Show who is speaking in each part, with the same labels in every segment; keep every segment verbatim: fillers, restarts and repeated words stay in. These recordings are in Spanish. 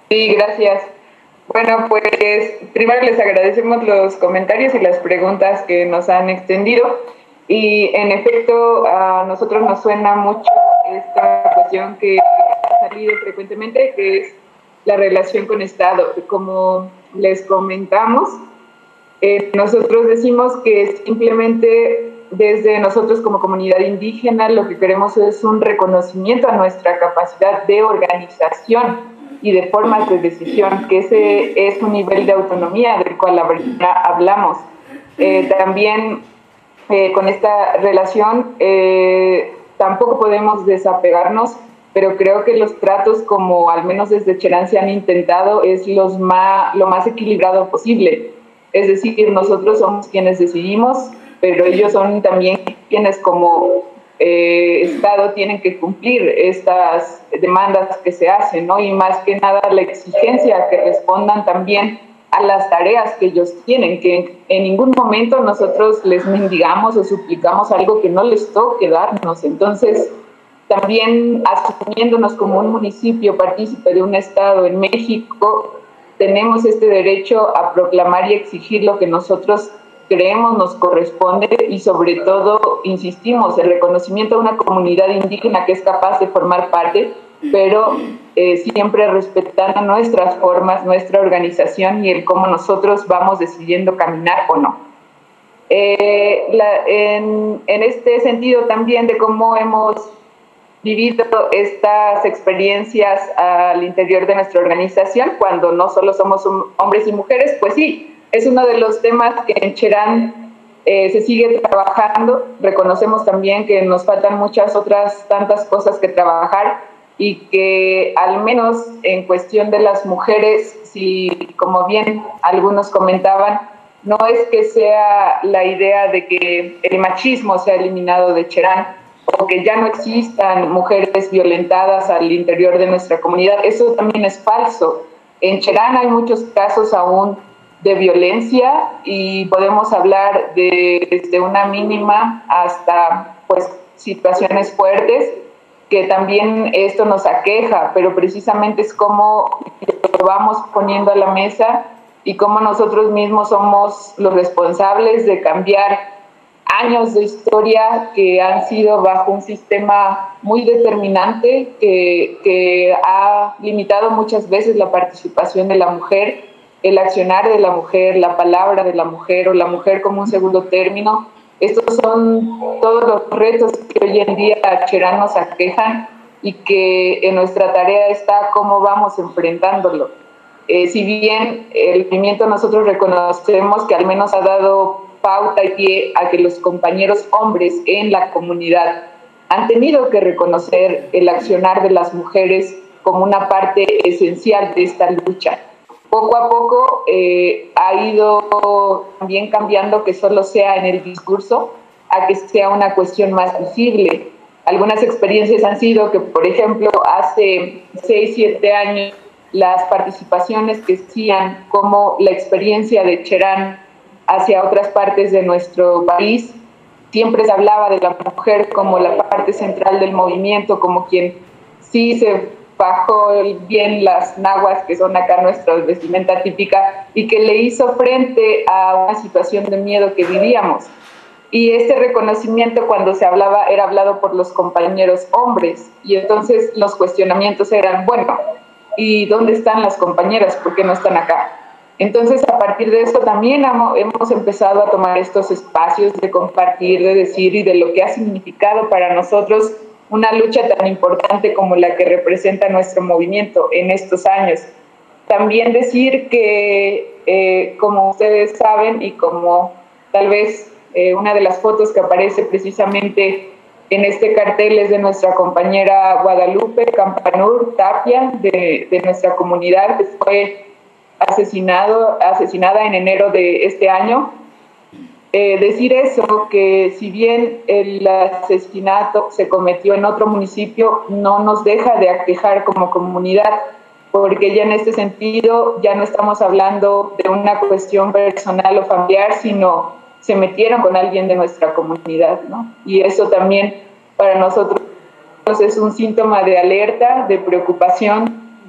Speaker 1: Sí, gracias. Bueno, pues primero les agradecemos los comentarios y las preguntas que nos han extendido. Y en efecto, a nosotros nos suena mucho esta cuestión que ha salido frecuentemente, que es la relación con Estado. Como les comentamos, eh, nosotros decimos que simplemente desde nosotros como comunidad indígena lo que queremos es un reconocimiento a nuestra capacidad de organización y de formas de decisión, que ese es un nivel de autonomía del cual hablamos. Eh, también eh, con esta relación eh, tampoco podemos desapegarnos, pero creo que los tratos, como al menos desde Cherán se han intentado, es los más, lo más equilibrado posible. Es decir, nosotros somos quienes decidimos, pero ellos son también quienes como eh, Estado tienen que cumplir estas demandas que se hacen, ¿no? Y más que nada la exigencia que respondan también a las tareas que ellos tienen, que en ningún momento nosotros les mendigamos o suplicamos algo que no les toque darnos. Entonces, también asumiéndonos como un municipio partícipe de un Estado en México, tenemos este derecho a proclamar y exigir lo que nosotros creemos nos corresponde y sobre todo, insistimos, el reconocimiento a una comunidad indígena que es capaz de formar parte, pero eh, siempre respetando nuestras formas, nuestra organización y el cómo nosotros vamos decidiendo caminar o no. Eh, la, en, en este sentido también de cómo hemos vivido estas experiencias al interior de nuestra organización, cuando no solo somos hombres y mujeres, pues sí, es uno de los temas que en Cherán eh, se sigue trabajando. Reconocemos también que nos faltan muchas otras tantas cosas que trabajar y que al menos en cuestión de las mujeres, si como bien algunos comentaban, no es que sea la idea de que el machismo sea eliminado de Cherán, o que ya no existan mujeres violentadas al interior de nuestra comunidad. Eso también es falso. En Cherán hay muchos casos aún de violencia y podemos hablar de desde una mínima hasta pues situaciones fuertes, que también esto nos aqueja, pero precisamente es como lo vamos poniendo a la mesa y cómo nosotros mismos somos los responsables de cambiar años de historia que han sido bajo un sistema muy determinante que, que ha limitado muchas veces la participación de la mujer, el accionar de la mujer, la palabra de la mujer o la mujer como un segundo término. Estos son todos los retos que hoy en día a Cherán nos aquejan y que en nuestra tarea está cómo vamos enfrentándolo. Eh, si bien el movimiento nosotros reconocemos que al menos ha dado pauta y pie a que los compañeros hombres en la comunidad han tenido que reconocer el accionar de las mujeres como una parte esencial de esta lucha. Poco a poco eh, ha ido también cambiando que solo sea en el discurso a que sea una cuestión más visible. Algunas experiencias han sido que, por ejemplo, hace seis, siete años, las participaciones que hacían como la experiencia de Cherán hacia otras partes de nuestro país, siempre se hablaba de la mujer como la parte central del movimiento, como quien sí se bajó bien las naguas, que son acá nuestra vestimenta típica, y que le hizo frente a una situación de miedo que vivíamos. Y este reconocimiento, cuando se hablaba, era hablado por los compañeros hombres, y entonces los cuestionamientos eran, bueno, ¿y dónde están las compañeras? ¿Por qué no están acá? Entonces, a partir de eso también hemos empezado a tomar estos espacios de compartir, de decir y de lo que ha significado para nosotros una lucha tan importante como la que representa nuestro movimiento en estos años. También decir que, eh, como ustedes saben y como tal vez eh, una de las fotos que aparece precisamente en este cartel es de nuestra compañera Guadalupe Campanur Tapia, de, de nuestra comunidad, que fue asesinado, asesinada en enero de este año. Eh, decir eso, que si bien el asesinato se cometió en otro municipio, no nos deja de aquejar como comunidad, porque ya en este sentido ya no estamos hablando de una cuestión personal o familiar, sino se metieron con alguien de nuestra comunidad, ¿no? Y eso también para nosotros es un síntoma de alerta, de preocupación,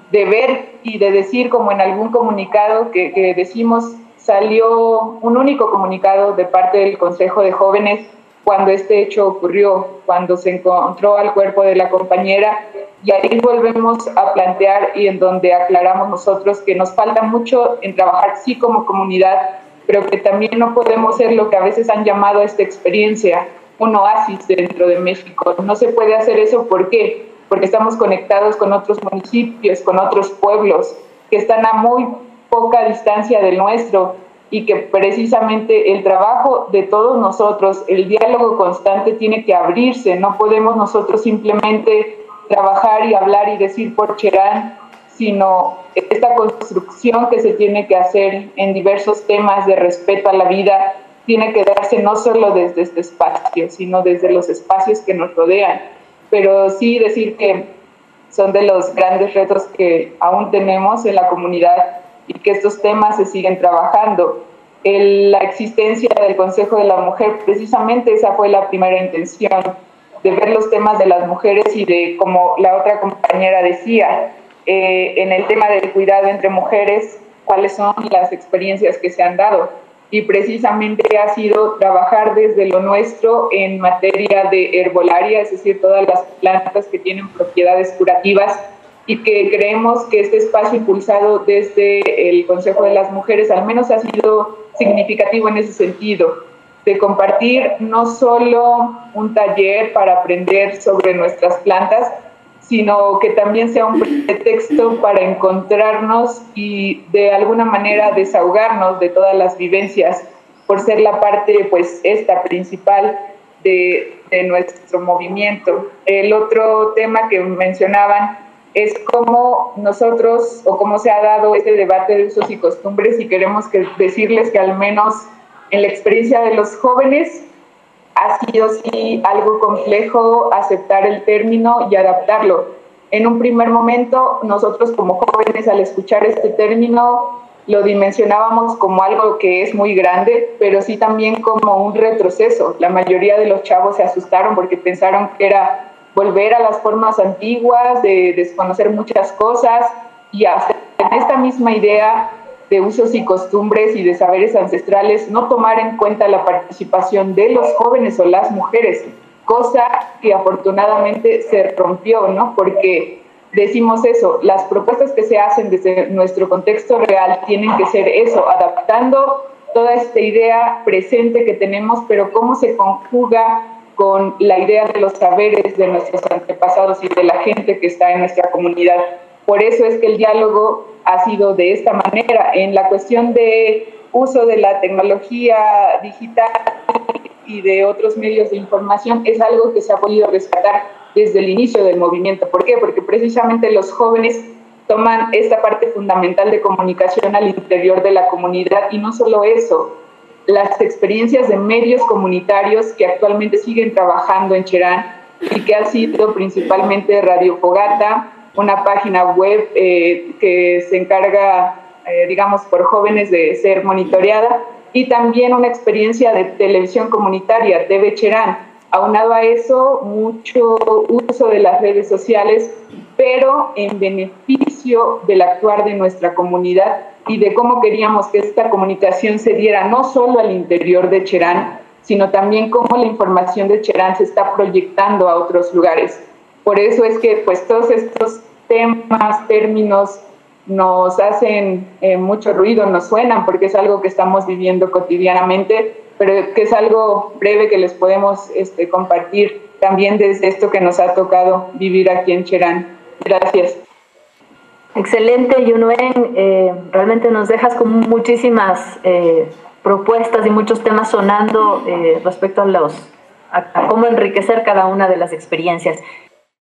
Speaker 1: de ver y de decir, como en algún comunicado que, que decimos, salió un único comunicado de parte del Consejo de Jóvenes cuando este hecho ocurrió, cuando se encontró al cuerpo de la compañera, y ahí volvemos a plantear y en donde aclaramos nosotros que nos falta mucho en trabajar sí como comunidad, pero que también no podemos ser lo que a veces han llamado a esta experiencia un oasis dentro de México. No se puede hacer eso, ¿por qué? Porque estamos conectados con otros municipios, con otros pueblos que están a muy poca distancia del nuestro, y que precisamente el trabajo de todos nosotros, el diálogo constante tiene que abrirse. No podemos nosotros simplemente trabajar y hablar y decir por Cherán, sino esta construcción que se tiene que hacer en diversos temas de respeto a la vida tiene que darse no solo desde este espacio, sino desde los espacios que nos rodean. Pero sí decir que son de los grandes retos que aún tenemos en la comunidad y que estos temas se siguen trabajando. El, la existencia del Consejo de la Mujer, precisamente esa fue la primera intención, de ver los temas de las mujeres y de, como la otra compañera decía, eh, en el tema del cuidado entre mujeres, cuáles son las experiencias que se han dado. Y precisamente ha sido trabajar desde lo nuestro en materia de herbolaria, es decir, todas las plantas que tienen propiedades curativas, y que creemos que este espacio impulsado desde el Consejo de las Mujeres al menos ha sido significativo en ese sentido, de compartir no solo un taller para aprender sobre nuestras plantas, sino que también sea un pretexto para encontrarnos y de alguna manera desahogarnos de todas las vivencias, por ser la parte, pues, esta principal de, de nuestro movimiento. El otro tema que mencionaban es cómo nosotros, o cómo se ha dado este debate de usos y costumbres, y queremos que decirles que al menos en la experiencia de los jóvenes ha sido sí algo complejo aceptar el término y adaptarlo. En un primer momento, nosotros como jóvenes, al escuchar este término, lo dimensionábamos como algo que es muy grande, pero sí también como un retroceso. La mayoría de los chavos se asustaron porque pensaron que era volver a las formas antiguas, de desconocer muchas cosas, y hasta en esta misma idea de usos y costumbres y de saberes ancestrales, no tomar en cuenta la participación de los jóvenes o las mujeres, cosa que afortunadamente se rompió, ¿no? Porque decimos eso, las propuestas que se hacen desde nuestro contexto real tienen que ser eso, adaptando toda esta idea presente que tenemos, pero cómo se conjuga con la idea de los saberes de nuestros antepasados y de la gente que está en nuestra comunidad. Por eso es que el diálogo ha sido de esta manera. En la cuestión de uso de la tecnología digital y de otros medios de información, es algo que se ha podido rescatar desde el inicio del movimiento. ¿Por qué? Porque precisamente los jóvenes toman esta parte fundamental de comunicación al interior de la comunidad, y no solo eso, las experiencias de medios comunitarios que actualmente siguen trabajando en Cherán y que ha sido principalmente Radio Fogata, una página web eh, que se encarga, eh, digamos, por jóvenes de ser monitoreada, y también una experiencia de televisión comunitaria, T V Cherán. Aunado a eso, mucho uso de las redes sociales, pero en beneficio del actuar de nuestra comunidad y de cómo queríamos que esta comunicación se diera no solo al interior de Cherán, sino también cómo la información de Cherán se está proyectando a otros lugares. Por eso es que pues todos estos temas, términos, nos hacen eh, mucho ruido, nos suenan, porque es algo que estamos viviendo cotidianamente, pero que es algo breve que les podemos este, compartir también desde esto que nos ha tocado vivir aquí en Cherán. Gracias.
Speaker 2: Excelente, Yunuen. Eh, realmente nos dejas con muchísimas eh, propuestas y muchos temas sonando eh, respecto a, los, a, a cómo enriquecer cada una de las experiencias.